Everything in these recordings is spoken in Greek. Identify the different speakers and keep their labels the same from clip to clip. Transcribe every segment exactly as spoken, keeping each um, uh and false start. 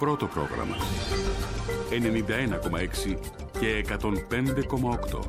Speaker 1: πρώτο πρόγραμμα. ενενήντα ένα κόμμα έξι και εκατόν πέντε κόμμα οκτώ.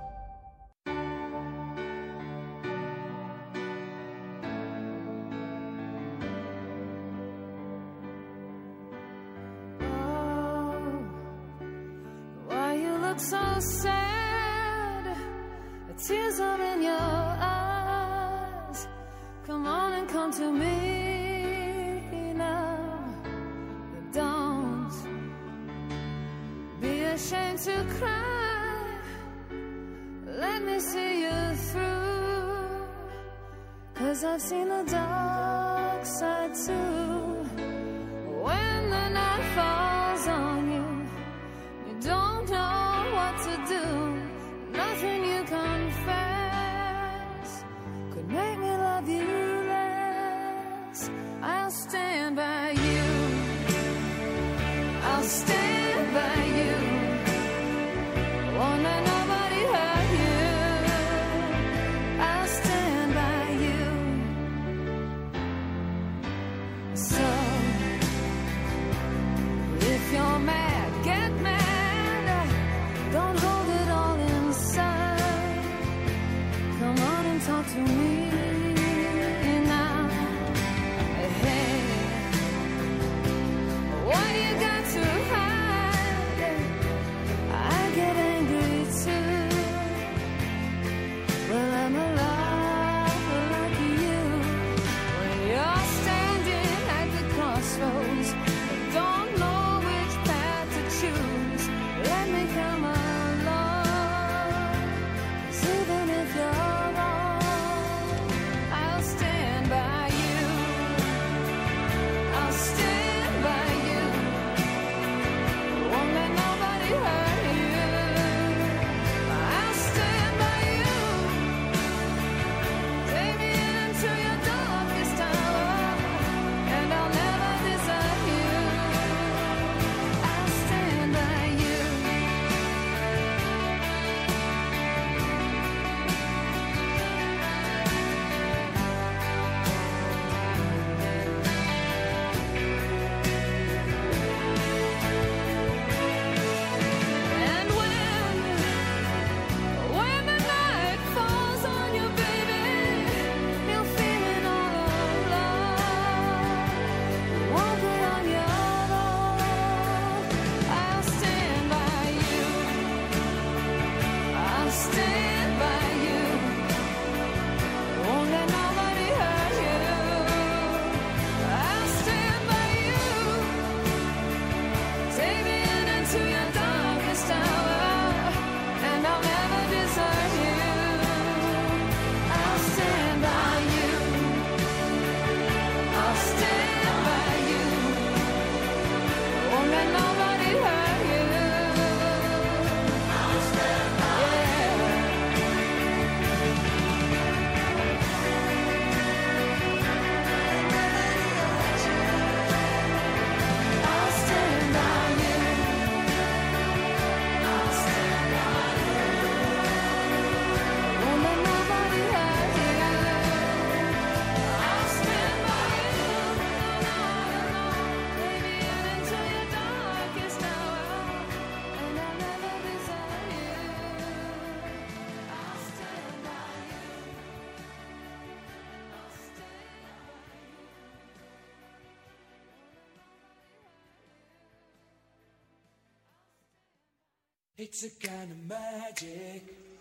Speaker 2: It's a kind of magic.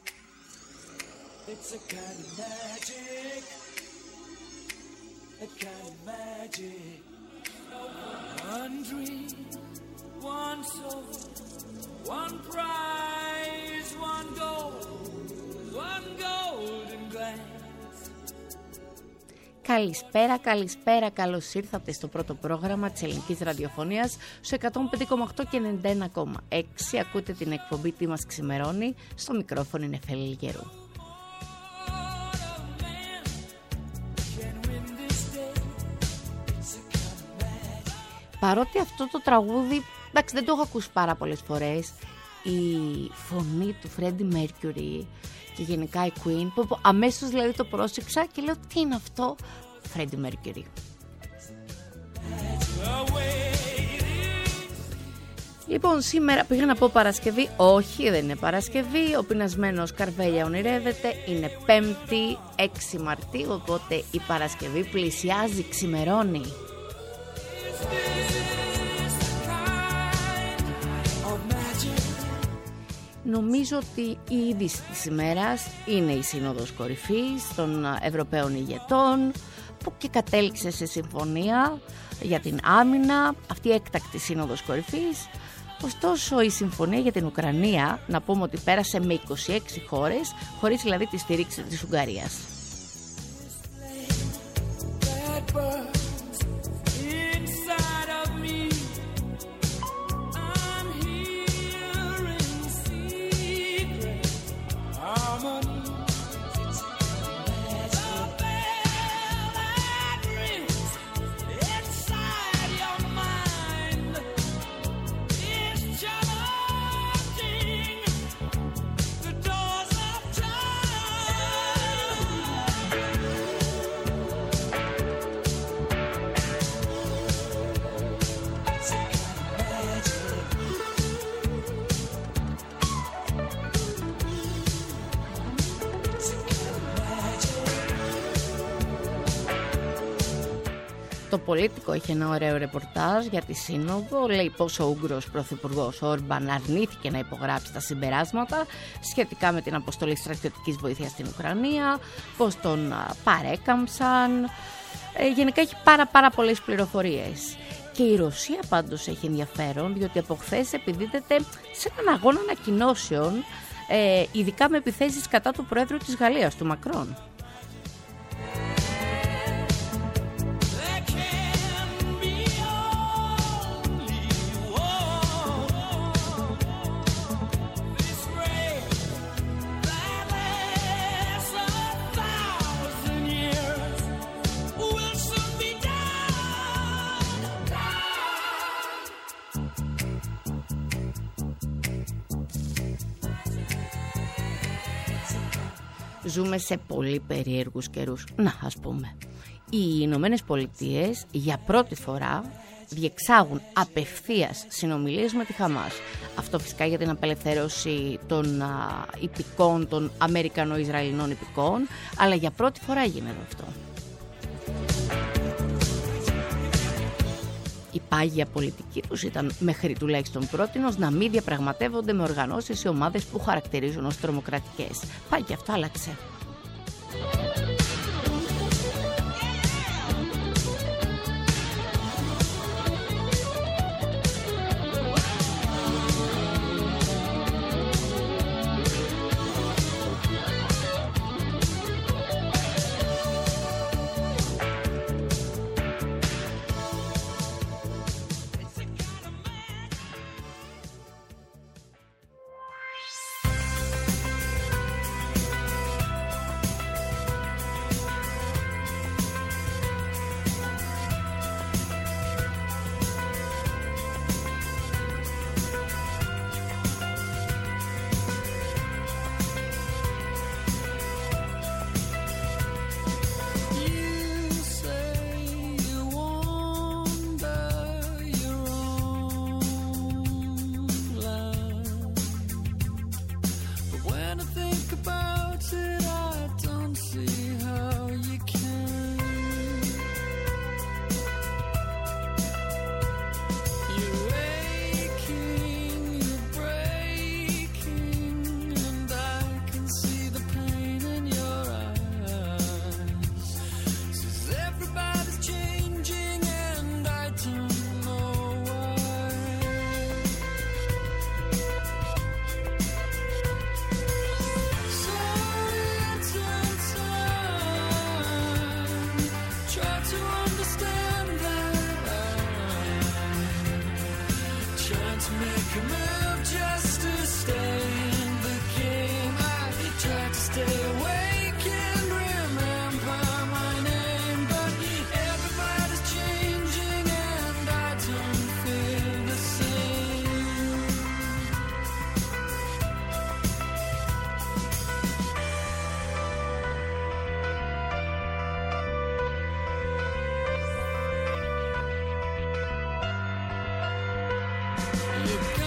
Speaker 2: It's a kind of magic. A kind of magic. One dream, one soul, one prize, one goal, one golden glance.
Speaker 3: Καλησπέρα, καλησπέρα, καλώς ήρθατε στο πρώτο πρόγραμμα της ελληνικής ραδιοφωνίας στο εκατόν πέντε κόμμα οκτώ και ενενήντα ένα κόμμα έξι. Ακούτε την εκπομπή «Τι μας ξημερώνει», στο μικρόφωνο είναι Φέλη Γερού. Παρότι αυτό το τραγούδι, εντάξει, δεν το έχω ακούσει πάρα πολλές φορές, η φωνή του Freddie Mercury και γενικά η Queen, που αμέσως δηλαδή το πρόσεξα και λέω τι είναι αυτό, Freddie Mercury. Λοιπόν, σήμερα πήγα να πω Παρασκευή. Όχι, δεν είναι Παρασκευή. Ο πεινασμένος Καρβέλια ονειρεύεται. Είναι Πέμπτη, έξι Μαρτίου, οπότε η Παρασκευή πλησιάζει, ξημερώνει. Νομίζω ότι η είδηση της ημέρας είναι η Σύνοδος Κορυφής των Ευρωπαίων ηγετών, που και κατέληξε σε συμφωνία για την άμυνα, αυτή η έκτακτη Σύνοδος Κορυφής. Ωστόσο η συμφωνία για την Ουκρανία, να πούμε ότι πέρασε με είκοσι έξι χώρες, χωρίς δηλαδή τη στήριξη της Ουγγαρίας. Το Πολίτικο έχει ένα ωραίο ρεπορτάζ για τη Σύνοδο. Λέει πως ο Ούγγρος πρωθυπουργός Όρμπαν αρνήθηκε να υπογράψει τα συμπεράσματα σχετικά με την αποστολή στρατιωτικής βοήθειας στην Ουκρανία, πως τον παρέκαμψαν. Ε, γενικά έχει πάρα πάρα πολλές πληροφορίες. Και η Ρωσία πάντως έχει ενδιαφέρον, διότι από χθες επιδίδεται σε έναν αγώνα ανακοινώσεων, ε, ειδικά με επιθέσεις κατά του Προέδρου της Γαλλίας, του Μακρόν. Ζούμε σε πολύ περίεργους καιρούς. Να, ας πούμε, οι Ηνωμένες Πολιτείες για πρώτη φορά διεξάγουν απευθείας συνομιλίες με τη Χαμάς. Αυτό φυσικά για την απελευθέρωση των α, υπηκών, των Αμερικανο-Ισραηλινών υπηκών, αλλά για πρώτη φορά γίνεται αυτό. Η πάγια πολιτική τους ήταν μέχρι τουλάχιστον πρότινος να μην διαπραγματεύονται με οργανώσεις ή ομάδες που χαρακτηρίζουν ως τρομοκρατικές. Πάγια αυτό άλλαξε.
Speaker 2: You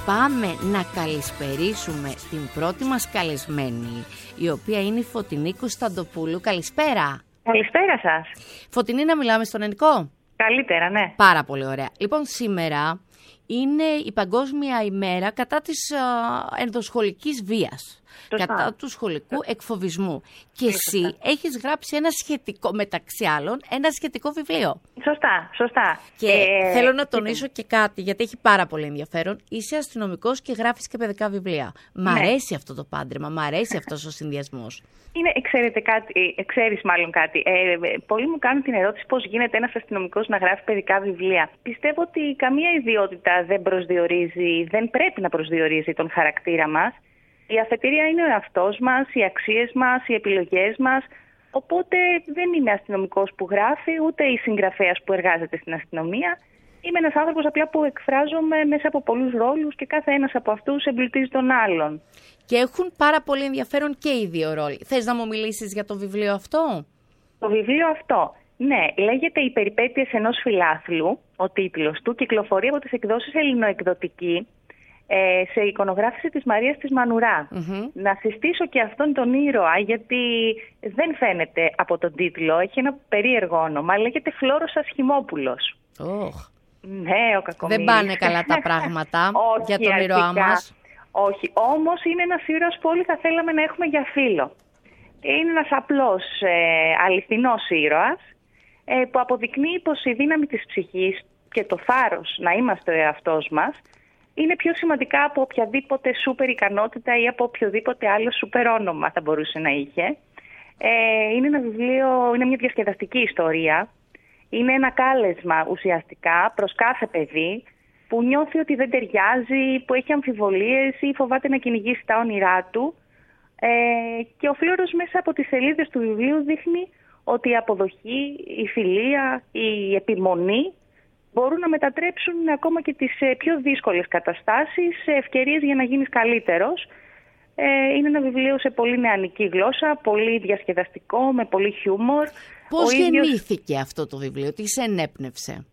Speaker 3: πάμε να καλησπερίσουμε την πρώτη μας καλεσμένη, η οποία είναι η Φωτεινή Κωνσταντοπούλου. Καλησπέρα.
Speaker 4: Καλησπέρα σας.
Speaker 3: Φωτεινή, να μιλάμε στον ελληνικό?
Speaker 4: Καλύτερα, ναι.
Speaker 3: Πάρα πολύ ωραία. Λοιπόν, σήμερα είναι η Παγκόσμια ημέρα κατά της α, ενδοσχολικής βίας. Σωστά. Κατά του σχολικού εκφοβισμού. Και εσύ σωστά. έχεις γράψει ένα σχετικό, μεταξύ άλλων, ένα σχετικό βιβλίο.
Speaker 4: Σωστά, σωστά.
Speaker 3: Και ε, θέλω να τονίσω και κάτι, γιατί έχει πάρα πολύ ενδιαφέρον. Είσαι αστυνομικός και γράφεις και παιδικά βιβλία. Μ' αρέσει ναι. αυτό το πάντρεμα, μ' αρέσει αυτός ο συνδυασμός.
Speaker 4: Είναι, ξέρετε κάτι, ξέρεις μάλλον κάτι. Ε, πολλοί μου κάνουν την ερώτηση πώς γίνεται ένας αστυνομικός να γράφει παιδικά βιβλία. Πιστεύω ότι καμία ιδιότητα δεν προσδιορίζει, δεν πρέπει να προσδιορίζει τον χαρακτήρα μας. Η αφετηρία είναι ο εαυτός μας, οι αξίες μας, οι επιλογές μας. Οπότε δεν είμαι αστυνομικός που γράφει, ούτε η συγγραφέας που εργάζεται στην αστυνομία. Είμαι ένας άνθρωπος απλά που εκφράζομαι μέσα από πολλούς ρόλους και κάθε ένας από αυτούς εμπλουτίζει τον άλλον.
Speaker 3: Και έχουν πάρα πολύ ενδιαφέρον και οι δύο ρόλοι. Θες να μου μιλήσεις για το βιβλίο αυτό?
Speaker 4: Το βιβλίο αυτό, ναι, λέγεται «Οι περιπέτειες ενός φιλάθλου», ο τίτλος του, κυκλοφορεί από τις εκδόσεις Ελληνοεκδοτική, σε εικονογράφηση της Μαρίας της Μανουρά. Mm-hmm. Να συστήσω και αυτόν τον ήρωα, γιατί δεν φαίνεται από τον τίτλο, έχει ένα περίεργο όνομα, λέγεται Φλόρος Ασχημόπουλος.
Speaker 3: Oh.
Speaker 4: Ναι, ο κακομοίρης.
Speaker 3: Δεν πάνε καλά τα πράγματα για τον
Speaker 4: αρχικά,
Speaker 3: ήρωά μας.
Speaker 4: Όχι, όμως είναι ένας ήρωας που όλοι θα θέλαμε να έχουμε για φίλο. Είναι ένας απλός ε, αληθινός ήρωας ε, που αποδεικνύει πως η δύναμη της ψυχής και το θάρρος να είμαστε ο εαυτός μας είναι πιο σημαντικά από οποιαδήποτε σούπερ ικανότητα ή από οποιοδήποτε άλλο σούπερ όνομα θα μπορούσε να είχε. Ε, είναι ένα βιβλίο, είναι μια διασκεδαστική ιστορία. Είναι ένα κάλεσμα ουσιαστικά προς κάθε παιδί που νιώθει ότι δεν ταιριάζει, που έχει αμφιβολίες ή φοβάται να κυνηγήσει τα όνειρά του. Ε, και ο Φλόρος μέσα από τις σελίδες του βιβλίου δείχνει ότι η αποδοχή, η φιλία, η επιμονή μπορούν να μετατρέψουν ακόμα και τις πιο δύσκολες καταστάσεις σε ευκαιρίες για να γίνεις καλύτερος. Ε, είναι ένα βιβλίο σε πολύ νεανική γλώσσα, πολύ διασκεδαστικό, με πολύ χιούμορ.
Speaker 3: Πώς ίδιος... γεννήθηκε αυτό το βιβλίο, τι σε ενέπνευσε?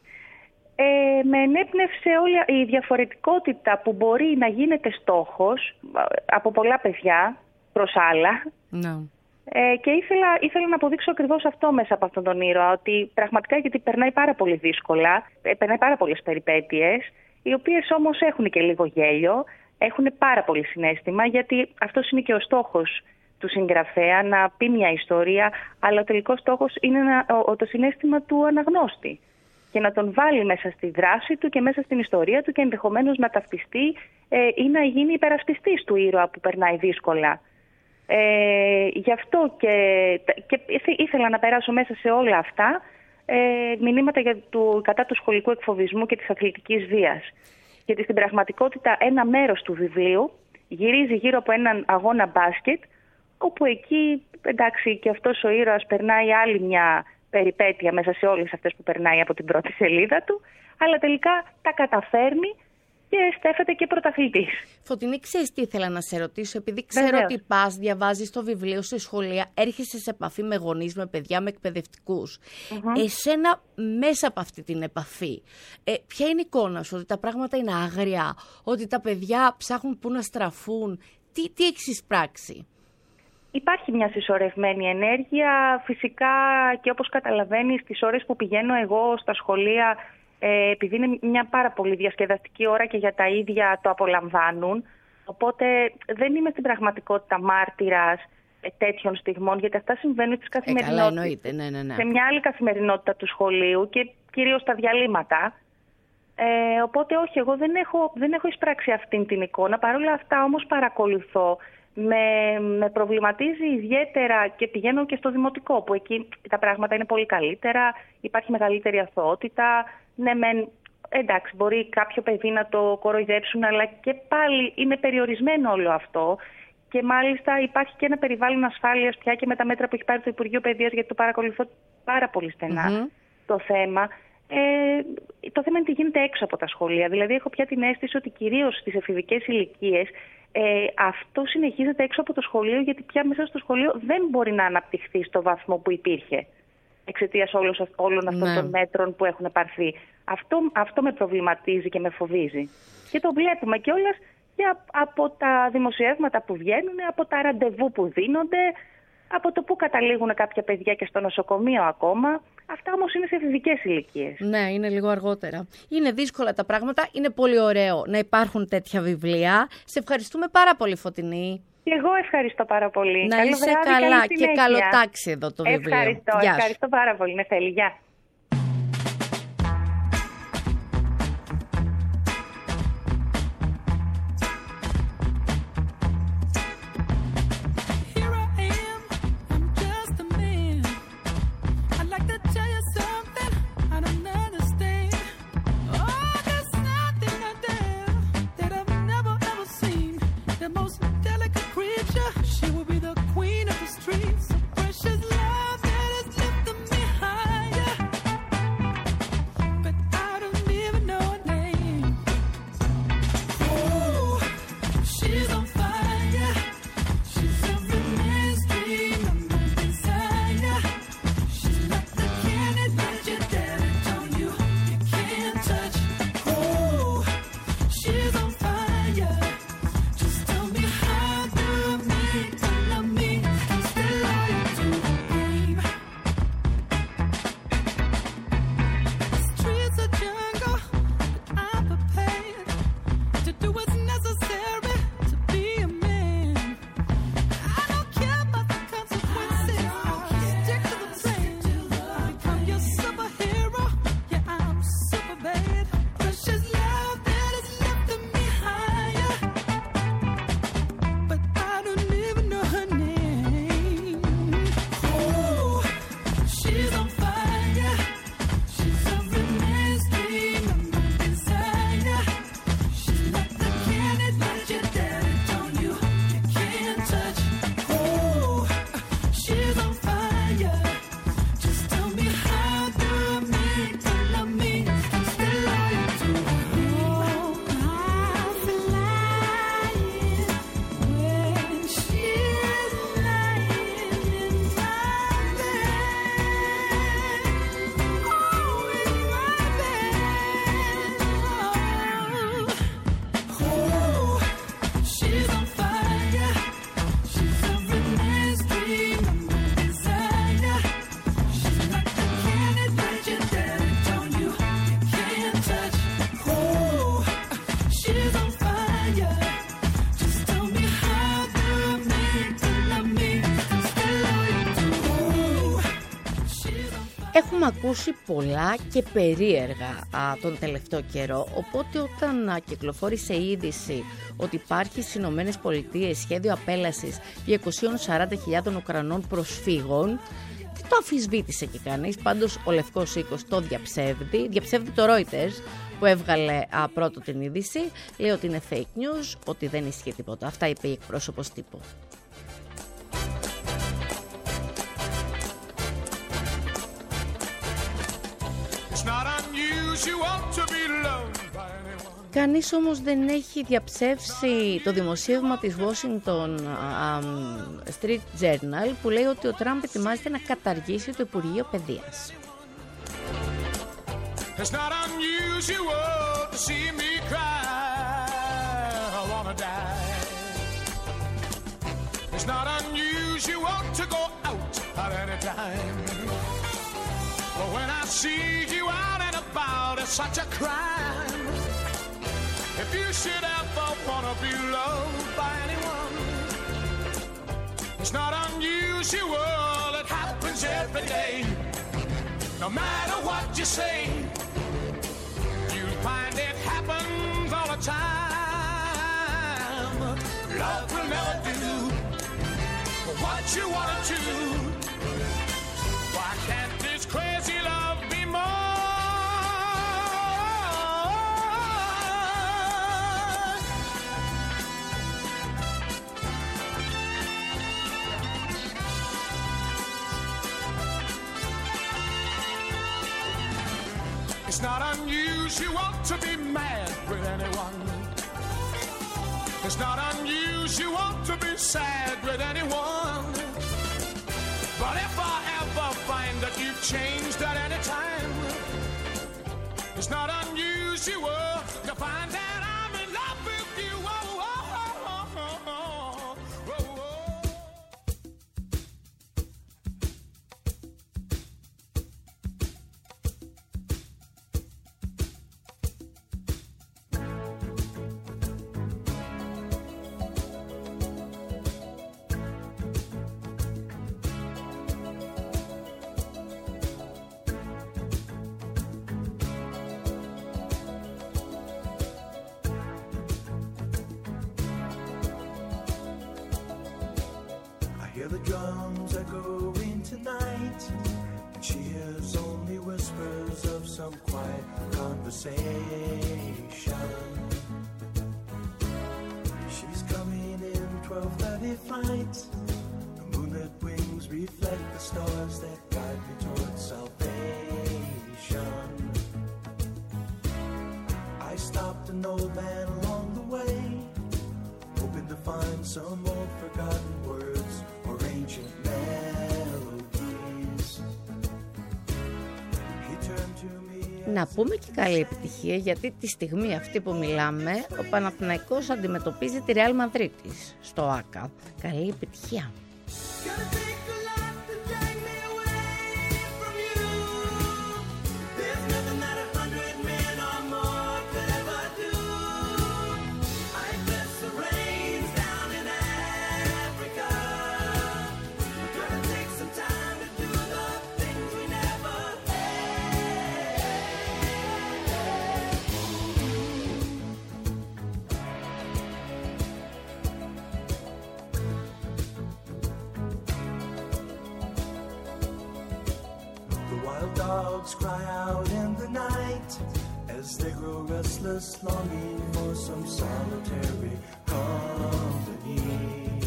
Speaker 4: Ε, με ενέπνευσε όλη η διαφορετικότητα που μπορεί να γίνεται στόχος από πολλά παιδιά προς άλλα. No. Ε, και ήθελα, ήθελα να αποδείξω ακριβώς αυτό μέσα από αυτόν τον ήρωα, ότι πραγματικά, γιατί περνάει πάρα πολύ δύσκολα, περνάει πάρα πολλές περιπέτειες, οι οποίες όμως έχουν και λίγο γέλιο, έχουν πάρα πολύ συναίσθημα, γιατί αυτός είναι και ο στόχος του συγγραφέα, να πει μια ιστορία, αλλά ο τελικός στόχος είναι να, ο, το συναίσθημα του αναγνώστη και να τον βάλει μέσα στη δράση του και μέσα στην ιστορία του και ενδεχομένως να ταυτιστεί ε, ή να γίνει υπερασπιστής του ήρωα που περνάει δύσκολα. Ε, γι' αυτό και, και ήθελα να περάσω μέσα σε όλα αυτά ε, μηνύματα για του, κατά του σχολικού εκφοβισμού και της αθλητικής βίας. Γιατί στην πραγματικότητα ένα μέρος του βιβλίου γυρίζει γύρω από έναν αγώνα μπάσκετ, όπου εκεί, εντάξει, και αυτός ο ήρωας περνάει άλλη μια περιπέτεια μέσα σε όλες αυτές που περνάει από την πρώτη σελίδα του, αλλά τελικά τα καταφέρνει και στέφεται και πρωταθλητής.
Speaker 3: Φωτεινή, ξέρεις τι ήθελα να σε ρωτήσω, επειδή ξέρω Βεβαίως. ότι πας, διαβάζεις το βιβλίο σε σχολεία, έρχεσαι σε επαφή με γονείς, με παιδιά, με εκπαιδευτικούς. Mm-hmm. Εσένα μέσα από αυτή την επαφή, ε, ποια είναι η εικόνα σου, ότι τα πράγματα είναι άγρια, ότι τα παιδιά ψάχνουν πού να στραφούν, τι, τι έχεις εισπράξει?
Speaker 4: Υπάρχει μια συσσωρευμένη ενέργεια, φυσικά, και όπως καταλαβαίνεις, τις ώρες που πηγαίνω εγώ στα σχολεία, ε, επειδή είναι μια πάρα πολύ διασκεδαστική ώρα και για τα ίδια το απολαμβάνουν, οπότε δεν είμαι στην πραγματικότητα μάρτυρας ε, τέτοιων στιγμών, γιατί αυτά συμβαίνουν στις καθημερινότητες.
Speaker 3: Ε, ναι, ναι, ναι.
Speaker 4: Σε μια άλλη καθημερινότητα του σχολείου και κυρίως στα διαλύματα. Ε, οπότε όχι, εγώ δεν έχω, δεν έχω εισπράξει αυτήν την εικόνα. Παρ' όλα αυτά όμως παρακολουθώ. Με, με προβληματίζει ιδιαίτερα και πηγαίνω και στο δημοτικό, που εκεί τα πράγματα είναι πολύ καλύτερα, υπάρχει μεγαλύτερη αθωότητα. Ναι, μεν, εντάξει, μπορεί κάποιο παιδί να το κοροϊδέψουν, αλλά και πάλι είναι περιορισμένο όλο αυτό. Και μάλιστα υπάρχει και ένα περιβάλλον ασφάλειας πια και με τα μέτρα που έχει πάρει το Υπουργείο Παιδείας, γιατί το παρακολουθώ πάρα πολύ στενά mm-hmm. το θέμα. Ε, το θέμα είναι τι γίνεται έξω από τα σχολεία. Δηλαδή, έχω πια την αίσθηση ότι κυρίως στις εφηβικές ηλικίες ε, αυτό συνεχίζεται έξω από το σχολείο, γιατί πια μέσα στο σχολείο δεν μπορεί να αναπτυχθεί στο βαθμό που υπήρχε εξαιτίας όλων αυτών ναι. των μέτρων που έχουν πάρθει. Αυτό, αυτό με προβληματίζει και με φοβίζει. Και το βλέπουμε κιόλας και από τα δημοσιεύματα που βγαίνουν, από τα ραντεβού που δίνονται, από το που καταλήγουν κάποια παιδιά και στο νοσοκομείο ακόμα. Αυτά όμως είναι σε εφηβικές ηλικίες.
Speaker 3: Ναι, είναι λίγο αργότερα. Είναι δύσκολα τα πράγματα. Είναι πολύ ωραίο να υπάρχουν τέτοια βιβλία. Σε ευχαριστούμε πάρα πολύ, Φωτεινή.
Speaker 4: Και εγώ ευχαριστώ πάρα πολύ.
Speaker 3: Να
Speaker 4: Καλό
Speaker 3: είσαι
Speaker 4: βράδυ,
Speaker 3: καλά
Speaker 4: καλή
Speaker 3: και καλοτάξει εδώ το βιβλίο.
Speaker 4: Ευχαριστώ, ευχαριστώ πάρα πολύ. Νεφέλη, γεια.
Speaker 3: Έχουμε ακούσει πολλά και περίεργα α, τον τελευταίο καιρό, οπότε όταν α, κυκλοφόρησε η είδηση ότι υπάρχει στις Ηνωμένες Πολιτείες σχέδιο απέλασης διακόσιες σαράντα χιλιάδες Ουκρανών προσφύγων, δεν το αμφισβήτησε και κανείς. Πάντως ο Λευκός Οίκος το διαψεύδει, διαψεύδει το Reuters που έβγαλε α, πρώτο την είδηση, λέει ότι είναι fake news, ότι δεν ισχύει τίποτα. Αυτά είπε η εκπρόσωπος τύπου. Κανείς όμως δεν έχει διαψεύσει το δημοσίευμα της Washington Street Journal που λέει ότι ο Τραμπ ετοιμάζεται να καταργήσει το Υπουργείο Παιδείας. It's not unusual to see me cry. I wanna die. It's not unusual to go out at any time. But when I see you out and about, it's such a crime. If you should ever wanna be loved by anyone, it's not unusual, it happens every day. No matter what you say, you'll find it happens all the time. Love will never do what you wanna do. Why can't this crazy love be more? It's not unusual to be mad with anyone. It's not unusual to be sad with anyone. But if I ever find that you've changed at any time,
Speaker 5: It's not unusual to find that I'm in love with you. Oh, oh, oh, oh, oh, oh, oh.
Speaker 6: Hear the drums echoing tonight, and she hears only whispers of some quiet conversation. She's coming in twelve thirty flight. The moonlit wings reflect the stars that guide me towards salvation. I stopped an old man along the way, hoping to find some old forgotten words or ancient melodies. He turned to me.
Speaker 3: Να πούμε και καλή επιτυχία, γιατί τη στιγμή αυτή που μιλάμε ο Παναθηναϊκός αντιμετωπίζει τη Ρεάλ Μαδρίτης στο ΆΚΑ. Καλή επιτυχία.
Speaker 6: Dogs cry out in the night as they grow restless, longing for some solitary company.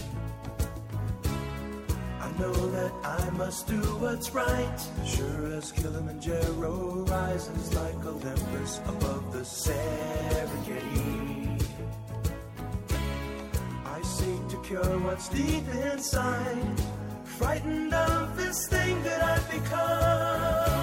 Speaker 6: I know that I must do what's right, sure as Kilimanjaro rises like Olympus above the Serengeti. I seek to cure what's deep inside, frightened of this thing that I've become.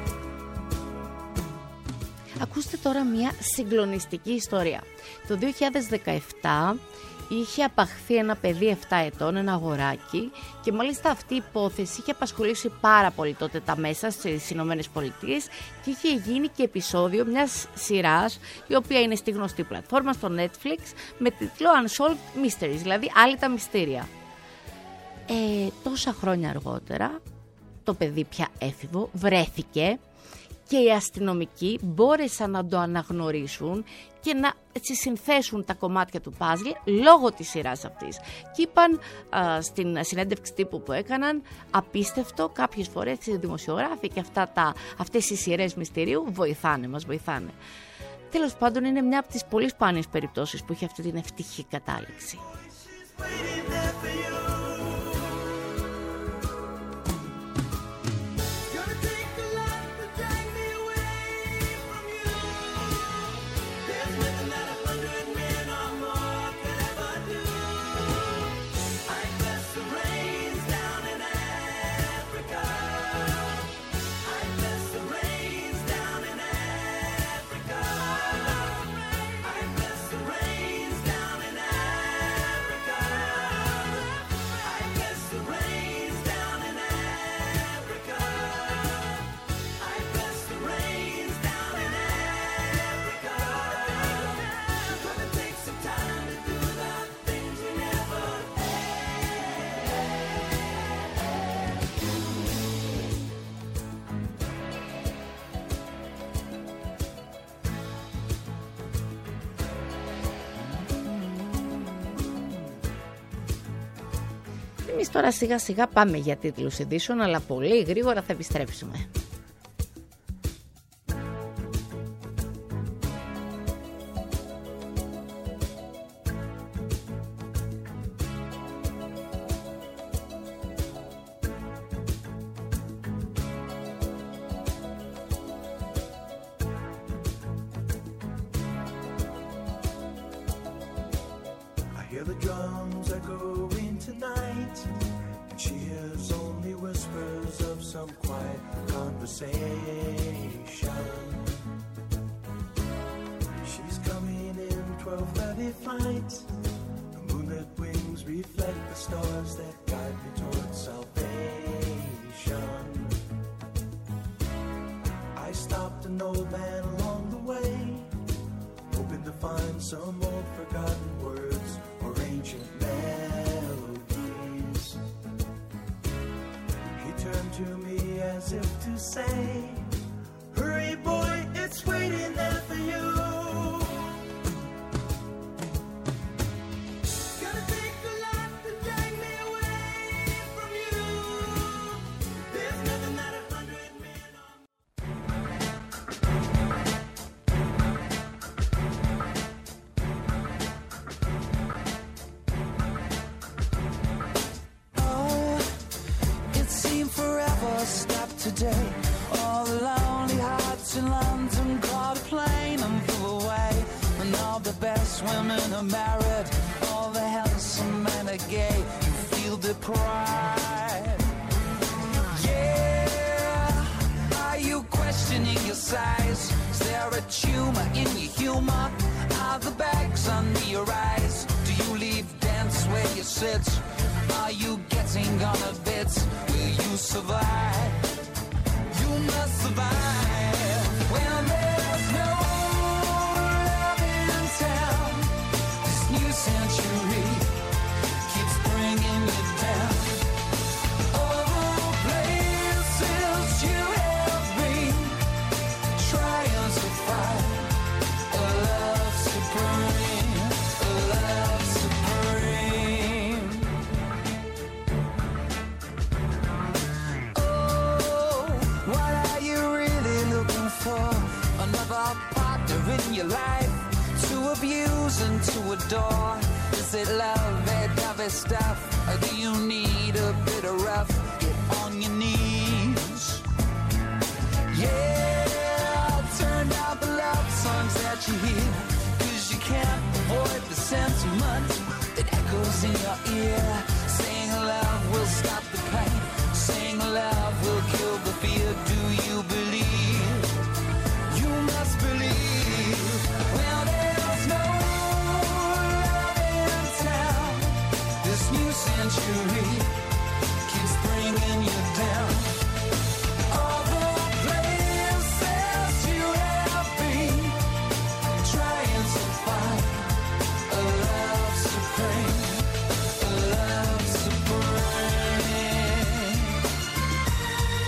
Speaker 3: Ακούστε τώρα μια συγκλονιστική ιστορία. Το δύο χιλιάδες δεκαεπτά είχε απαχθεί ένα παιδί επτά ετών, ένα αγοράκι, και μάλιστα αυτή η υπόθεση είχε απασχολήσει πάρα πολύ τότε τα μέσα στις Ηνωμένες Πολιτείες και είχε γίνει και επεισόδιο μιας σειράς η οποία είναι στη γνωστή πλατφόρμα στο Netflix με τίτλο Unsolved Mysteries, δηλαδή άλυτα μυστήρια. Ε, τόσα χρόνια αργότερα το παιδί πια έφηβο βρέθηκε και οι αστυνομικοί μπόρεσαν να το αναγνωρίσουν και να έτσι συνθέσουν τα κομμάτια του παζλ λόγω της σειράς αυτής. Και είπαν α, στην συνέντευξη τύπου που έκαναν, απίστευτο, κάποιες φορές οι δημοσιογράφοι και αυτά τα, αυτές οι σειρές μυστηρίου βοηθάνε, μας βοηθάνε. Τέλος πάντων, είναι μια από τις πολύ σπάνιες περιπτώσεις που έχει αυτή την ευτυχή κατάληξη. Εμείς τώρα σιγά σιγά πάμε για τίτλους ειδήσεων, αλλά πολύ γρήγορα θα επιστρέψουμε.
Speaker 6: Hear the drums echoing tonight, and she hears only whispers of some quiet conversation. twelve thirty flight. The moonlit wings reflect the stars that guide me towards salvation. I stopped an old man along the way, hoping to find some old forgotten words or ancient melodies. He turned to me as if to say, hurry boy, it's waiting there for you. Gonna take a lot to drag me away from you. There's nothing that a hundred men on. Oh, it seemed forever stopped today. All the lonely hearts in London caught a plane and flew away. And all the best women are married, all the handsome men are gay. You feel deprived. Yeah, are you questioning your size? Is there a tumor in your humor? Are the bags under your eyes? Do you leave dance where you sit? Are you getting on a bit? Will you survive? You must survive when there's no love in town. This new century keeps bringing you down. All the places you have been, trying to find a love supreme, a love supreme. What are you really looking for? Another partner in your life to abuse and to adore? Is it love, that dovey stuff? Or do you need a bit of rough? Get on your knees. Yeah, turn down the love songs that you hear, 'cause you can't avoid the sentiment that echoes in your ear. Saying love will stop the pain, saying love will kill the fear. Do you believe? You must believe. Well, there's no love in town. This new century keeps bringing you down. All the places you have been, trying to find a love supreme, a love supreme.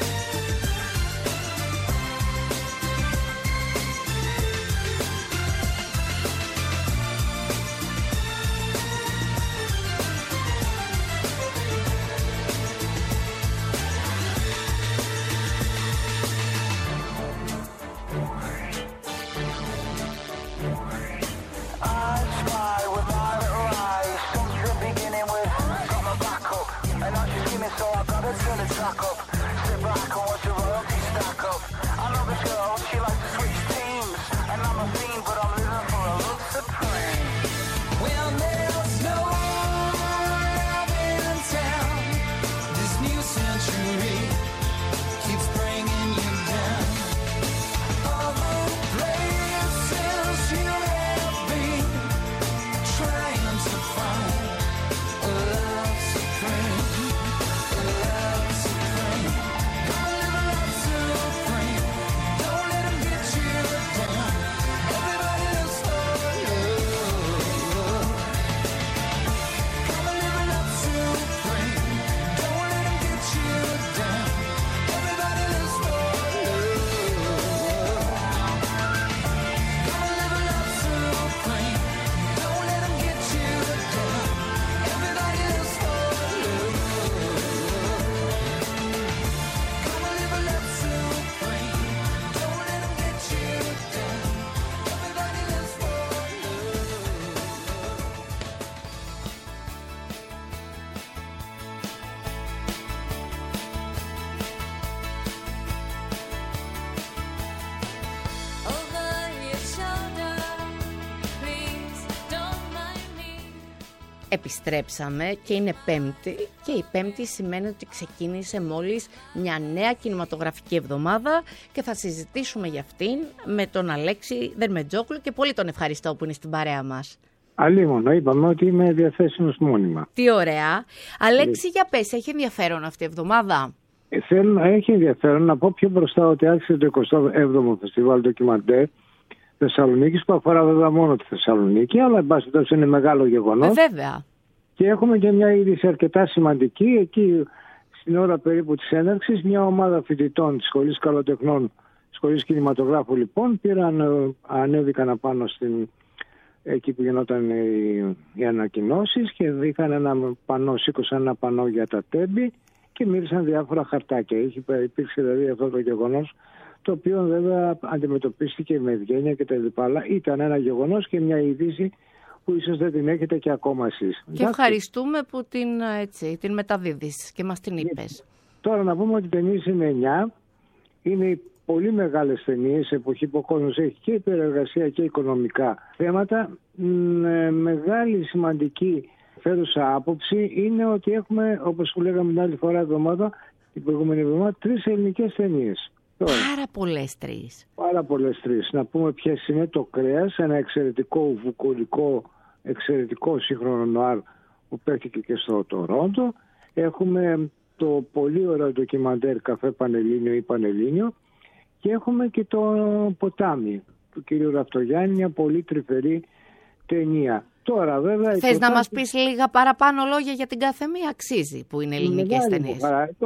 Speaker 3: Επιστρέψαμε και είναι Πέμπτη και η Πέμπτη σημαίνει ότι ξεκίνησε μόλις μια νέα κινηματογραφική εβδομάδα και θα συζητήσουμε για αυτήν με τον Αλέξη Δερμετζόγλου και πολύ τον ευχαριστώ που είναι στην παρέα μας.
Speaker 7: Αλλήμον, είπαμε ότι είμαι διαθέσιμος μόνιμα.
Speaker 3: Τι ωραία. Αλέξη, για πες, έχει ενδιαφέρον αυτή η εβδομάδα?
Speaker 7: Ε, θέλω, έχει ενδιαφέρον να πω πιο μπροστά ότι άρχισε το εικοστό έβδομο Φεστιβάλ Ντοκιμαντέρ Θεσσαλονίκης, που αφορά βέβαια μόνο τη Θεσσαλονίκη, αλλά εν πάση περιπτώσει είναι μεγάλο γεγονός.
Speaker 3: Ε, βέβαια. Και
Speaker 7: έχουμε και μια είδηση αρκετά σημαντική. Εκεί στην ώρα περίπου της έναρξης, μια ομάδα φοιτητών της Σχολής Καλοτεχνών, Σχολής Κινηματογράφου λοιπόν, πήραν, ανέβηκαν απάνω στην, εκεί που γινόταν οι, οι ανακοινώσεις και είχαν ένα πανό, σήκωσαν ένα πανό για τα τέμπη και μίλησαν διάφορα χαρτάκια. Υπήρξε δηλαδή αυτό το γεγονός, το οποίο βέβαια αντιμετωπίστηκε με ευγένεια και τα λοιπά. Αλλά ήταν ένα γεγονός και μια είδηση που ίσως δεν την έχετε και ακόμα εσείς.
Speaker 3: Και ευχαριστούμε που την, έτσι, την μεταδίδεις και μας την είπες.
Speaker 7: Τώρα να πούμε ότι οι ταινίες είναι εννιά. Είναι πολύ μεγάλες ταινίες, εποχή που ο κόσμος έχει και υπερεργασία και οικονομικά θέματα. Με μεγάλη σημαντική φέρουσα άποψη είναι ότι έχουμε, όπως που λέγαμε την άλλη φορά εβδομάδα, την προηγούμενη εβδομάδα, τρεις ελληνικές ταινίες.
Speaker 3: Πάρα πολλές τρεις.
Speaker 7: Πάρα πολλές τρεις. Να πούμε ποιες είναι. Το Κρέας, ένα εξαιρετικό βουκολικό, εξαιρετικό σύγχρονο νουάρ που παίχτηκε και στο Τορόντο. Έχουμε το πολύ ωραίο ντοκιμαντέρ Καφέ Πανελλήνιο ή Πανελλήνιο. Και έχουμε και το Ποτάμι του κ. Ραφτογιάννη, μια πολύ τρυφερή ταινία. Τώρα, βέβαια,
Speaker 3: θες να μας πεις λίγα παραπάνω λόγια για την κάθε μία? Αξίζει που είναι ελληνικές ταινίες.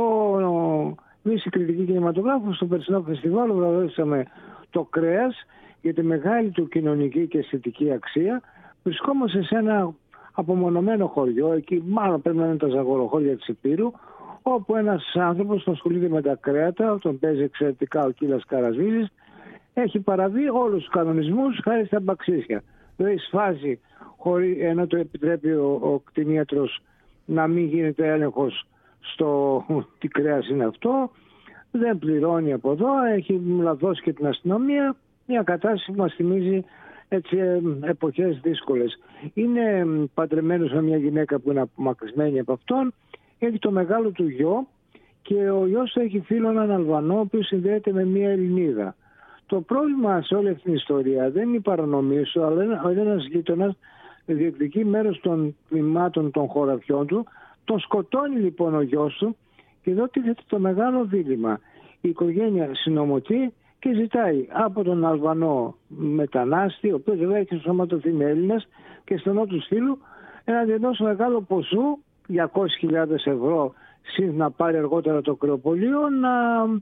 Speaker 7: Το... Εμείς οι κριτικοί κινηματογράφου στο περσινό φεστιβάλ βραβεύσαμε το Κρέας για τη μεγάλη του κοινωνική και αισθητική αξία. Βρισκόμαστε σε ένα απομονωμένο χωριό, εκεί μάλλον πρέπει να είναι τα ζαγοροχώρια της Επίρου, όπου ένας άνθρωπος που ασχολείται με τα κρέατα, τον παίζει εξαιρετικά ο Κύλας Καραζίλης, έχει παραβεί όλους τους κανονισμούς χάρη στα μπαξίσια. Δηλαδή σφάζει, χωρί, ενώ το επιτρέπει ο, ο κτηνίατρος να μην γίνεται έλεγχος στο τι κρέας είναι αυτό, δεν πληρώνει από εδώ, έχει λαδώσει και την αστυνομία, μια κατάσταση που μας θυμίζει έτσι, εποχές δύσκολες. Είναι παντρεμένος με μια γυναίκα που είναι απομακρυσμένη από αυτόν, έχει το μεγάλο του γιο και ο γιος του έχει φίλο έναν Αλβανό, ο οποίος συνδέεται με μια Ελληνίδα. Το πρόβλημα σε όλη αυτή την ιστορία δεν είναι η παρανομία σου, αλλά ένας γείτονας διεκδικεί μέρος των τμήματων των χωραφιών του. Τον σκοτώνει λοιπόν ο γιος του και εδώ τίθεται το μεγάλο δίλημμα. Η οικογένεια συνομωτεί και ζητάει από τον Αλβανό μετανάστη, ο οποίος βέβαια έχει σωματωθεί με Έλληνας και στενό του φίλου, έναντι ενός μεγάλου ποσού, διακόσιες χιλιάδες ευρώ, συν να πάρει αργότερα το κρεοπολείο, να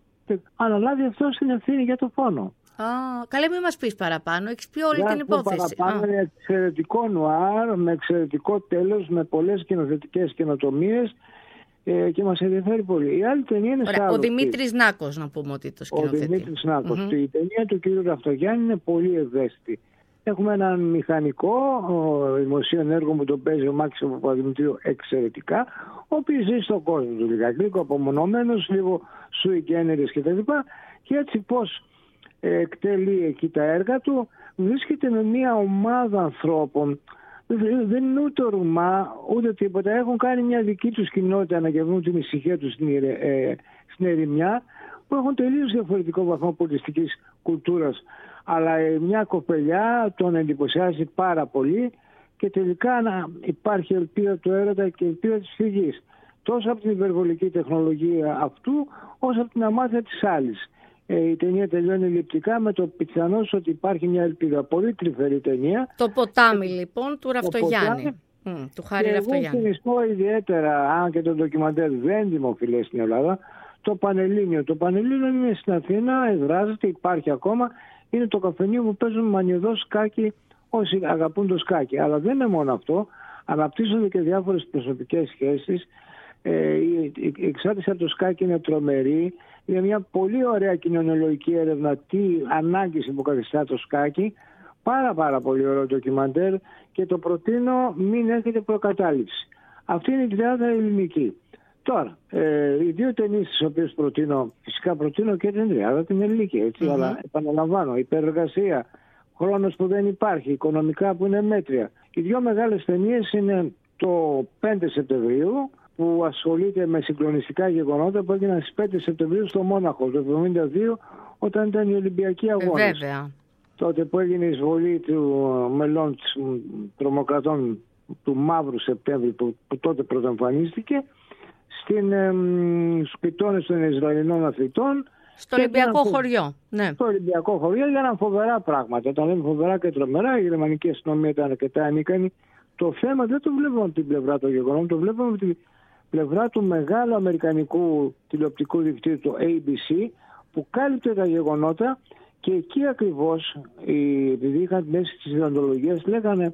Speaker 7: αναλάβει αυτό την ευθύνη για το φόνο.
Speaker 3: Α, καλά, μην μας πεις παραπάνω, έχεις πει όλη την υπόθεση.
Speaker 7: Παραπάνω είναι εξαιρετικό νουάρ, με εξαιρετικό τέλος, με πολλές κοινοθετικές καινοτομίες ε, και μας ενδιαφέρει πολύ. Η άλλη ταινία είναι
Speaker 3: Ωραία, ο Δημήτρης Νάκος, να πούμε ότι το σκηνοθετεί.
Speaker 7: Ο Δημήτρης Νάκος.
Speaker 3: Mm-hmm.
Speaker 7: Η ταινία του κ. Ραφτογιάννη είναι πολύ ευαίσθητη. Έχουμε έναν μηχανικό, δημοσίων έργων που τον παίζει ο Μάκης Παπαδημητρίου εξαιρετικά, ο οποίος ζει στον κόσμο του λιγάκι, λίγο απομονωμένος, λίγο sui generis κτλ. Και έτσι πώς εκτελεί εκεί τα έργα του, βρίσκεται με μια ομάδα ανθρώπων, δεν είναι ούτε ορμά ούτε τίποτα, έχουν κάνει μια δική τους κοινότητα να γεμνούν την ησυχία τους στην, ε, στην ερημιά, που έχουν τελείως διαφορετικό βαθμό πολιτιστικής κουλτούρας, αλλά ε, μια κοπελιά τον εντυπωσιάζει πάρα πολύ και τελικά να υπάρχει ελπίδα του έρωτα και ελπίδα της φυγής, τόσο από την υπερβολική τεχνολογία αυτού όσο από την αμάθεια της άλλης. Η ταινία τελειώνει ληπτικά με το πιθανώς ότι υπάρχει μια ελπίδα. Πολύ τρυφερή ταινία.
Speaker 3: Το Ποτάμι λοιπόν του Ραφτογιάννη. Mm, του Χάρη Ραφτογιάννη.
Speaker 7: Εγώ συνιστώ ιδιαίτερα, αν και το ντοκιμαντέρ δεν δημοφιλές στην Ελλάδα, το Πανελλήνιο. Το Πανελλήνιο είναι στην Αθήνα, εδράζεται, υπάρχει ακόμα. Είναι το καφενείο που παίζουν μανιωδό σκάκι όσοι αγαπούν το σκάκι. Αλλά δεν είναι μόνο αυτό. Αναπτύσσονται και διάφορες προσωπικές σχέσεις. Ε, η, η, η εξάρτηση από το σκάκι είναι τρομερή. Είναι μια πολύ ωραία κοινωνιολογική έρευνα τι ανάγκες υποκαθιστά το σκάκι. Πάρα πάρα πολύ ωραίο ντοκιμαντέρ και το προτείνω, μην έχετε προκατάληψη. Αυτή είναι η τριάδα ελληνική. Τώρα, ε, οι δύο ταινίες τις οποίες προτείνω, φυσικά προτείνω και την τριάδα την ελληνική, έτσι, mm-hmm. αλλά επαναλαμβάνω, υπερεργασία, χρόνος που δεν υπάρχει, οικονομικά που είναι μέτρια. Οι δύο μεγάλες ταινίες είναι το πέντε Σεπτεμβρίου, που ασχολείται με συγκλονιστικά γεγονότα που έγιναν στις πέντε Σεπτεμβρίου στο Μόναχο το εβδομήντα δύο, όταν ήταν οι Ολυμπιακοί Αγώνες.
Speaker 3: Βέβαια.
Speaker 7: Τότε που έγινε η εισβολή του μελών της τρομοκρατών του Μαύρου Σεπτέμβρη, που, που τότε πρωτοεμφανίστηκε στην, ε, στους πιτώνες των Ισραηλινών αθλητών.
Speaker 3: Στο Ολυμπιακό φο... χωριό. Ναι.
Speaker 7: Στο Ολυμπιακό χωριό έγιναν φοβερά πράγματα. Τα λέμε φοβερά και τρομερά. Η γερμανική αστυνομία ήταν αρκετά ανίκανη. Το θέμα δεν το βλέπουμε από την πλευρά των γεγονότων, το βλέπουμε από την πλευρά του μεγάλου αμερικανικού τηλεοπτικού δικτύου, το έι μπι σι, που κάλυπτε τα γεγονότα, και εκεί ακριβώς, επειδή είχαν την αίσθηση της ιδεοντολογίας, λέγανε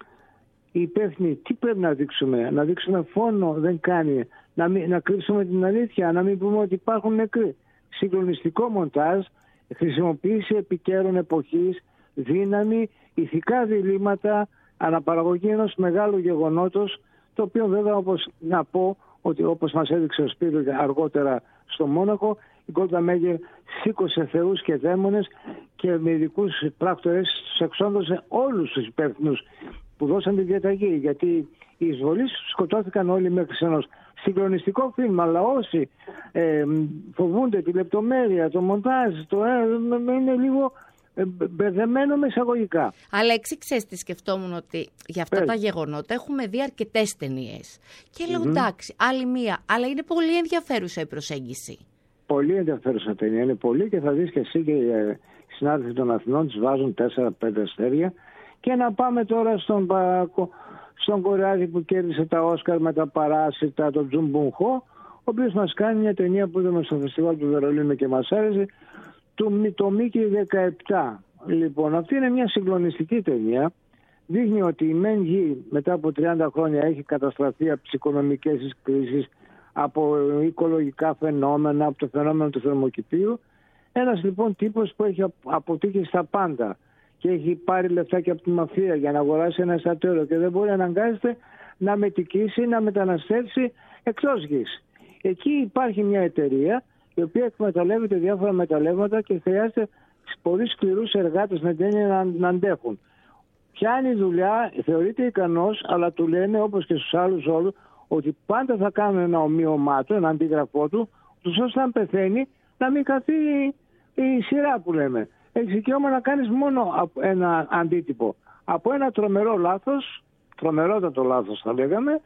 Speaker 7: οι υπεύθυνοι τι πρέπει να δείξουμε. Να δείξουμε φόνο, δεν κάνει. Να, μην, να κρύψουμε την αλήθεια, να μην πούμε ότι υπάρχουν νεκροί. Συγκλονιστικό μοντάζ, χρησιμοποίηση επικαίρων εποχής, δύναμη, ηθικά διλήμματα, αναπαραγωγή ενός μεγάλου γεγονότος, το οποίο βέβαια, όπως να πω, ότι όπως μας έδειξε ο Σπύρος αργότερα στο Μόναχο, η Γκόλτα Μέιερ σήκωσε θεούς και δαίμονες και με ειδικούς πράκτορες τους εξόντωσε όλους τους υπεύθυνους που δώσαν τη διαταγή, γιατί οι εισβολείς σκοτώθηκαν όλοι μέχρι ενός. Συγκλονιστικό φιλμ, αλλά όσοι ε, φοβούνται τη λεπτομέρεια, το μοντάζ, το ε, είναι λίγο μπερδεμένο με εισαγωγικά.
Speaker 3: Αλέξη, ξέρεις τι σκεφτόμουν, ότι για αυτά Πες. τα γεγονότα έχουμε δει αρκετές ταινίες. Και λέω mm-hmm. εντάξει, άλλη μία, αλλά είναι πολύ ενδιαφέρουσα η προσέγγιση. Πολύ ενδιαφέρουσα ταινία, είναι πολύ, και θα δεις και εσύ και οι συνάδελφοι των Αθηνών τις βάζουν τέσσερα πέντε αστέρια. Και να πάμε τώρα στον, στον Κορεάτη που κέρδισε τα Όσκαρ με τα Παράσιτα, τον Τζουν Μπουν Χο, ο οποίος μας κάνει μια ταινία που είδαμε στο φεστιβάλ του Βερολίνου και μας άρεσε, το, το Μίκη δεκαεπτά. Λοιπόν, αυτή είναι μια συγκλονιστική ταινία. Δείχνει ότι η μεν γη μετά από τριάντα χρόνια έχει καταστραφεί από τις οικονομικές κρίσεις, από οικολογικά φαινόμενα, από το φαινόμενο του θερμοκηπίου. Ένας λοιπόν τύπος που έχει αποτύχει στα πάντα και έχει πάρει λεφτά και από τη μαφία για να αγοράσει ένα εστιατόριο και δεν μπορεί να αναγκάζεται να μετικήσει, να μεταναστεύσει εκτός γης. Εκεί υπάρχει μια εταιρεία η οποία εκμεταλλεύεται διάφορα μεταλλεύματα και χρειάζεται πολύ σκληρούς εργάτες με την έννοια να, να αντέχουν. Πιάνει δουλειά, θεωρείται ικανός, αλλά του λένε, όπως και στους άλλους όλους, ότι πάντα θα κάνουν ένα ομοίωμά του, ένα αντίγραφό του, τους ώστε αν πεθαίνει να μην καθεί η σειρά που λέμε. Έχεις δικαίωμα να κάνεις μόνο ένα αντίτυπο. Από ένα τρομερό λάθος, τρομερότατο λάθος θα λέγαμε,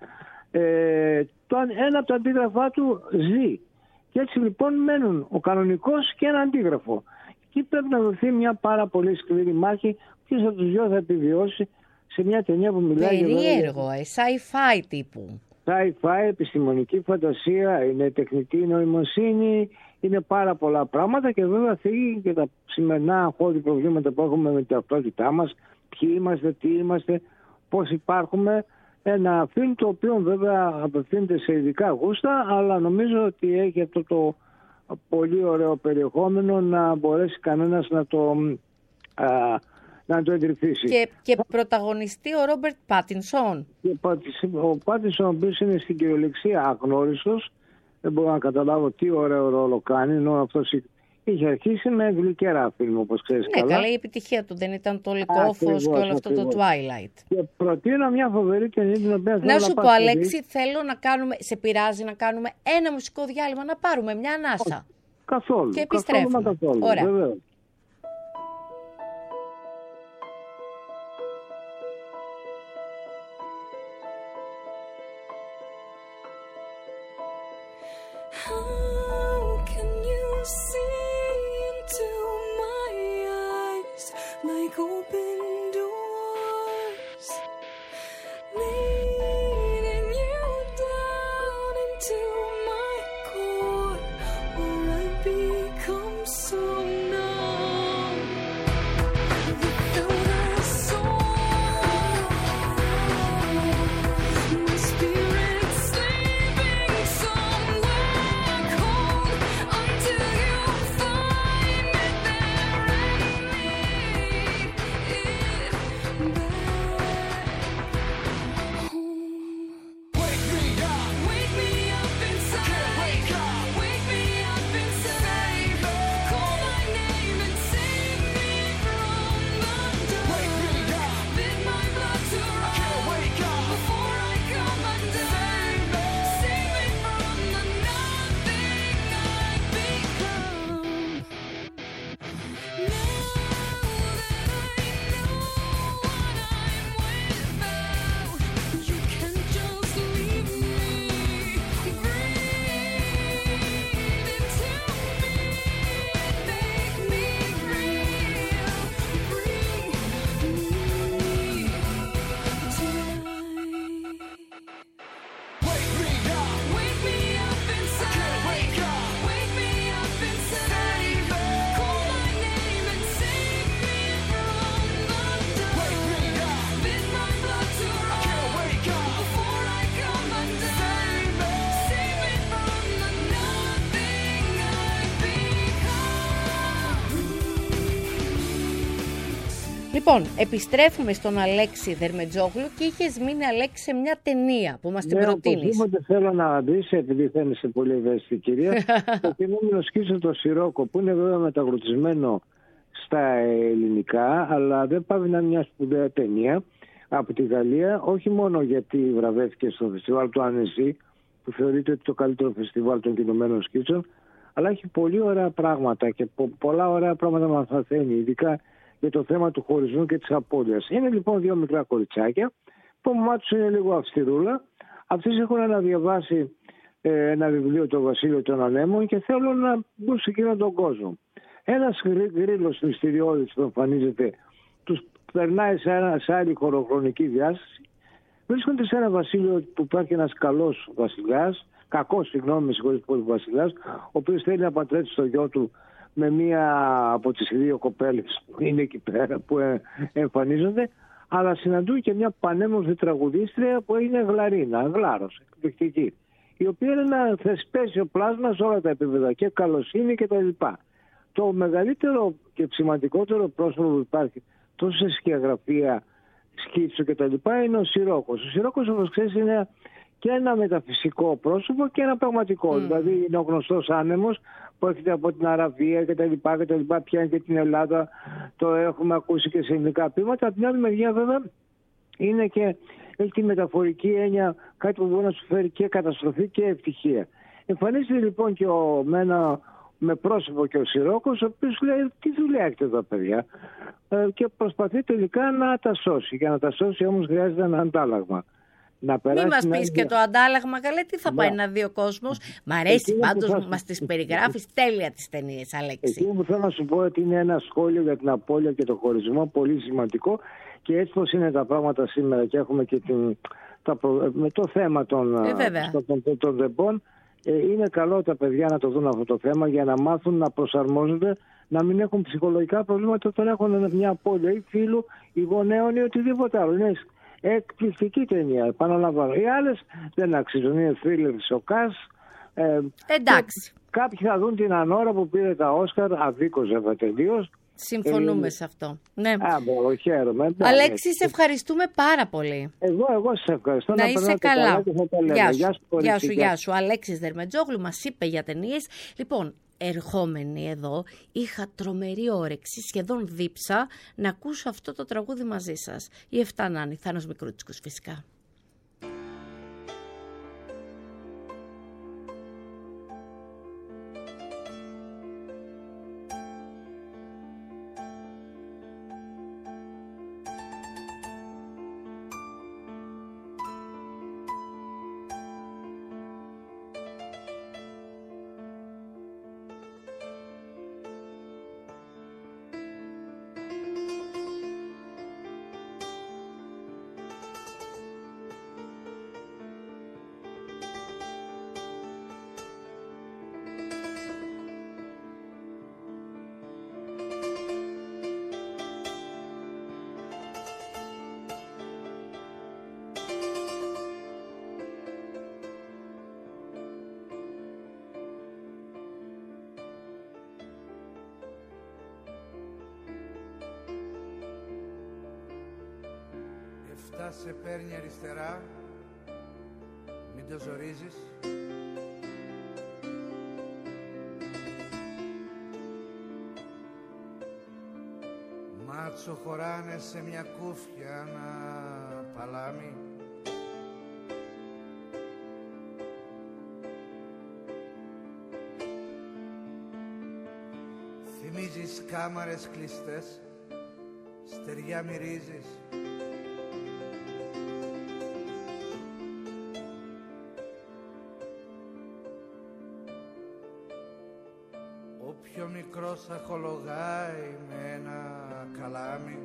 Speaker 3: ε, το, ένα από τα αντίγραφά του ζει. Και έτσι λοιπόν μένουν ο κανονικός και ένα αντίγραφο. Εκεί πρέπει να δοθεί μια πάρα πολύ σκληρή μάχη. Ποιος από τους δυο θα επιβιώσει σε μια ταινία που μιλάει για... Περίεργο, ε, sci-fi τύπου.
Speaker 7: Sci-fi, επιστημονική φαντασία, είναι τεχνητή νοημοσύνη, είναι πάρα πολλά πράγματα και βέβαια θίγει και τα σημερινά αγχώδη προβλήματα που έχουμε με την ταυτότητά μας, ποιοι είμαστε, τι είμαστε, πώς υπάρχουμε. Ένα φιλμ το οποίο βέβαια απευθύνεται σε ειδικά γούστα, αλλά νομίζω ότι έχει αυτό το πολύ ωραίο περιεχόμενο να μπορέσει κανένας να το, α, να το εντρυφήσει. Και,
Speaker 3: και πρωταγωνιστεί ο Ρόμπερτ Πάτινσον.
Speaker 7: Ο Πάτινσον, ο οποίος είναι στην κυριολεξία αγνώριστος, δεν μπορώ να καταλάβω τι ωραίο ρόλο κάνει, ενώ αυτός είχε αρχίσει με γλυκερά φιλμ, όπως ξέρεις
Speaker 3: ναι,
Speaker 7: καλά.
Speaker 3: Ναι, καλά η επιτυχία του, δεν ήταν το Λυκόφος και όλο αυτό το Twilight.
Speaker 7: Και προτείνω μια φοβερή ταινία την οποία θέλω να
Speaker 3: Να σου πω, Αλέξη, θέλω να κάνουμε, σε πειράζει να κάνουμε ένα μουσικό διάλειμμα, να πάρουμε μια ανάσα.
Speaker 7: Καθόλου.
Speaker 3: Και επιστρέφουμε.
Speaker 7: Καθόλου, καθόλου.
Speaker 3: Ωραία.
Speaker 7: Βεβαίως.
Speaker 2: How can you see into my eyes like open doors, leading you down into my core, where I become so numb?
Speaker 3: Λοιπόν, επιστρέφουμε στον Αλέξη Δερμετζόγλου και είχες μείνει, Αλέξη, σε μια ταινία που μας την
Speaker 7: ναι,
Speaker 3: προτείνεις.
Speaker 7: Οπωσδήποτε θέλω να απαντήσω, επειδή θα είσαι πολύ ευαίσθητη κυρία. Το κινούμενο σκίτσο το Σιρόκο, που είναι βέβαια μεταγλωτισμένο στα ελληνικά, αλλά δεν πάει να είναι μια σπουδαία ταινία από τη Γαλλία, όχι μόνο γιατί βραβεύτηκε στο φεστιβάλ του Άννεσι, που θεωρείται το καλύτερο φεστιβάλ των κινουμένων σκίτσων, αλλά έχει πολύ ωραία πράγματα και πο- πολλά ωραία πράγματα μας μαθαίνει, ειδικά για το θέμα του χωρισμού και της απώλειας. Είναι λοιπόν δύο μικρά κοριτσάκια που μου μάτους είναι λίγο αυστηρούλα. Αυτές έχουν να διαβάσει ε, ένα βιβλίο, το Βασίλειο των Ανέμων, και θέλουν να μπουν σε εκείνον τον κόσμο. Ένας γρίλος μυστηριώδης που εμφανίζεται, τους περνάει σε, ένα, σε άλλη χωροχρονική διάσταση. Βρίσκονται σε ένα βασίλειο που υπάρχει ένας καλός βασιλιάς, κακός, συγγνώμη, με συγχωρείτε πολύ, βασιλιάς, ο οποίος θέλει να παντρέψει το γιο του με μία από τις δύο κοπέλες που είναι εκεί πέρα, που ε, εμφανίζονται, αλλά συναντούν και μια πανέμορφη τραγουδίστρια που είναι Γλαρίνα, Γλάρος, εκπληκτική, η οποία είναι ένα θεσπέσιο πλάσμα σε όλα τα επίπεδα, και καλοσύνη και τα λοιπά. Το μεγαλύτερο και σημαντικότερο πρόσωπο που υπάρχει τόσο σε σκιαγραφία, σκίτσο και τα λοιπά είναι ο Σιρόκος. Ο Σιρόκος, όπως ξέρεις, είναι και ένα μεταφυσικό πρόσωπο και ένα πραγματικό. Mm. Δηλαδή είναι ο γνωστός άνεμος που έρχεται από την Αραβία και τα λοιπά και τα λοιπά, πιάνει και την Ελλάδα, το έχουμε ακούσει και σε ελληνικά ποίηματα. Από την άλλη μεριά βέβαια είναι και, έχει τη μεταφορική έννοια, κάτι που μπορεί να σου φέρει και καταστροφή και ευτυχία. Εμφανίζεται λοιπόν και ο, με, ένα, με πρόσωπο και ο Σιρόκος, ο οποίος λέει τι δουλειά έχετε εδώ παιδιά, ε, και προσπαθεί τελικά να τα σώσει. Για να τα σώσει όμως χρειάζεται ένα αντάλλαγμα. Να
Speaker 3: Μην μας πεις μια... και το αντάλλαγμα, καλέ, τι θα πάει να δει ο κόσμος. Μ' αρέσει πάντως που μας τις περιγράφεις τέλεια τις ταινίες, Αλέξη.
Speaker 7: Εκείνο που θέλω να σου πω ότι είναι ένα σχόλιο για την απώλεια και το χωρισμό, πολύ σημαντικό, και έτσι πως είναι τα πράγματα σήμερα και έχουμε και την, τα, με το θέμα των,
Speaker 3: ε,
Speaker 7: των, των δεπών, ε, είναι καλό τα παιδιά να το δουν αυτό το θέμα για να μάθουν να προσαρμόζονται, να μην έχουν ψυχολογικά προβλήματα όταν έχουν μια απώλεια ή φίλου ή γονέων ή οτιδήποτε άλλο. Είναι εκπληκτική ταινία, επαναλαμβάνω. Οι άλλες δεν αξίζουν, είναι θρίλερ σοκάς. Ε,
Speaker 3: Εντάξει.
Speaker 7: Κάποιοι θα δουν την Ανώρα που πήρε τα Όσκαρ, αδίκως βέβαια τελείως.
Speaker 3: Συμφωνούμε ε, σε αυτό. Ναι.
Speaker 7: Α, μπορώ, χαίρομαι.
Speaker 3: Αλέξη, σε ευχαριστούμε πάρα πολύ.
Speaker 7: Εγώ, εγώ σε ευχαριστώ.
Speaker 3: Να, να είσαι καλά.
Speaker 7: καλά
Speaker 3: γεια, σου,
Speaker 7: γεια σου,
Speaker 3: γεια σου, γεια σου. Αλέξης Δερμετζόγλου μας είπε για ταινίες. Λοιπόν, ερχόμενη εδώ, είχα τρομερή όρεξη, σχεδόν δίψα, να ακούσω αυτό το τραγούδι μαζί σας. Η Εφτάνανη, Θάνος Μικρούτσικος φυσικά.
Speaker 8: Εφτά σε παίρνει αριστερά, μην το ζορίζεις. Μάτσο χωράνε σε μια κούφια ένα παλάμι. Θυμίζεις κάμαρες κλειστές, στεριά μυρίζεις. Ο πιο μικρός αχολογάει με ένα καλάμι.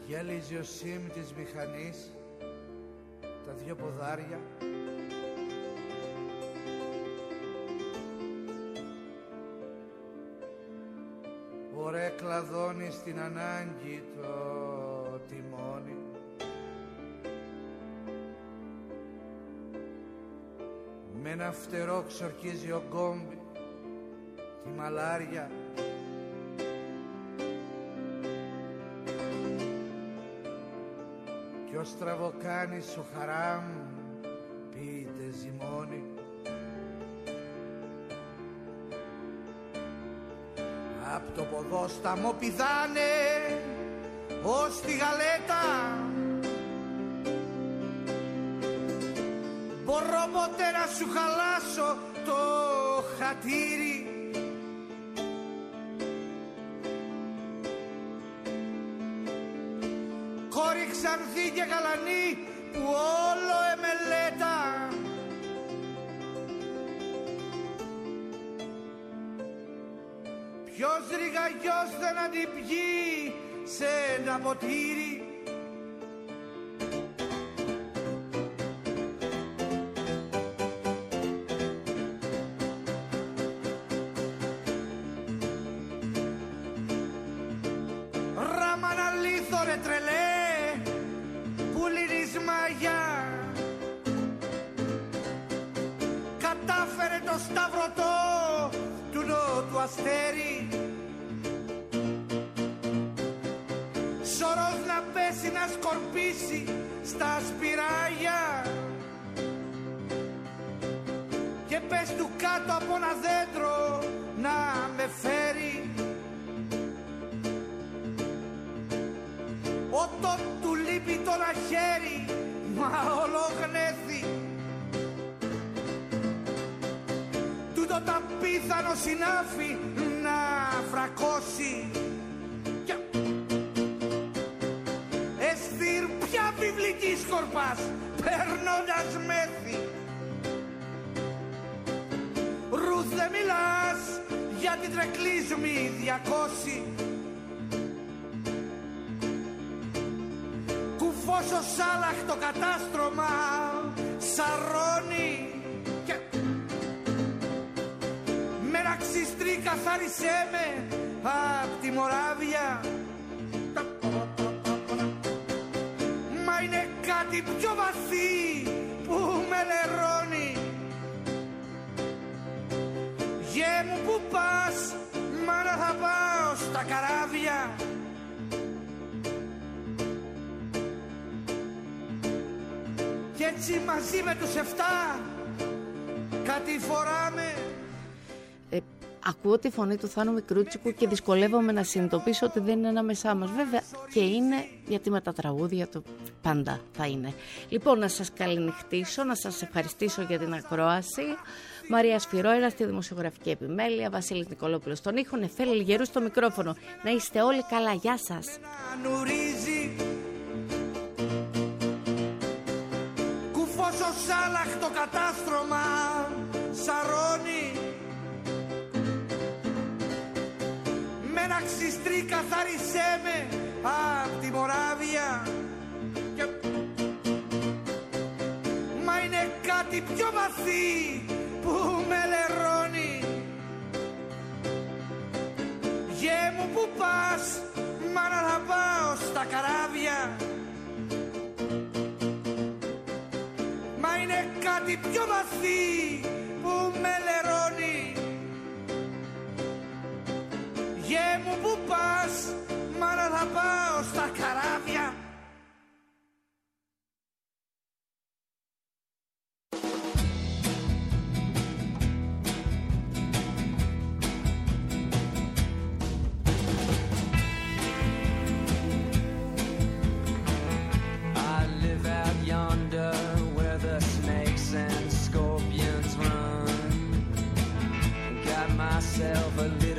Speaker 8: Γυαλίζει ο σίμ της μηχανής, τα δυο ποδάρια. Ωραία κλαδώνει στην ανάγκη το τιμόνι. Με ένα φτερό ξορκίζει ο γκόμπι τη μαλάρια. Κι ο στραβοκάνης ο χαράμ πείτε ζυμώνει. Απ' το ποδόσταμο πηδάνε ως τη γαλέτα. Μπορώ ποτέ να σου χαλάσω το χατήρι. Κόρη ξανθή και γαλανή που όλο εμελέτα. Ποιος ρηγαγιός δεν αντιπιεί σε ένα ποτήρι. Ραμάνα λίθο ρε τρελέ που λύνεις μαγιά. Κατάφερε το σταυρωτό του νότου αστέρι. Σωρός να πέσει να σκορπίσει στα σπυράγια. Και πες του κάτω από ένα δέντρο να με φέρει. Όταν του λείπει το ένα χέρι, μα ολογνέθη. Τούτο τα πίθανο συνάφη να φρακώσει. Εστήρ πια βιβλική σκορπάς, παίρνοντας μέθη. Ρουθ δεν μιλάς για την τρεκλίσμη διακόση. Κουφός ο Σάλαχ το κατάστρωμα σαρώνει. Και... μεραξιστρή καθάρισέ με απ' τη Μοράβια. Μα είναι κάτι πιο βαθύ που με λερώνει. Γε μου που πας, μάνα θα πάω στα καράβια. Κι έτσι μαζί με τους εφτά κάτι φοράμε.
Speaker 3: Ε, ακούω τη φωνή του Θάνου Μικρούτσικου και δυσκολεύομαι να συνειδητοποιήσω ότι δεν είναι ανάμεσά μας. Βέβαια και είναι, γιατί με τα τραγούδια του πάντα θα είναι. Λοιπόν, να σας καληνυχτήσω, να σας ευχαριστήσω για την ακρόαση. Μαρία Σφυρόερα στη δημοσιογραφική επιμέλεια, Βασίλης Νικολόπουλος στον ήχο, Νεφέλη Λιγερού στο μικρόφωνο. Να είστε όλοι καλά, γεια σας.
Speaker 8: Κουφός ο Σάλαχ το κατάστρωμα σαρώνει. Με ένα ξυστρί καθάρισέ με απ' τη Μοράβια. Και... μα είναι κάτι πιο βαθύ που με λερώνει. Γε μου που πας, μάνα θα πάω στα καράβια. Μα είναι κάτι πιο βαθύ που με λερώνει. Γε μου που πας, μάνα θα πάω στα καράβια.
Speaker 6: Myself a little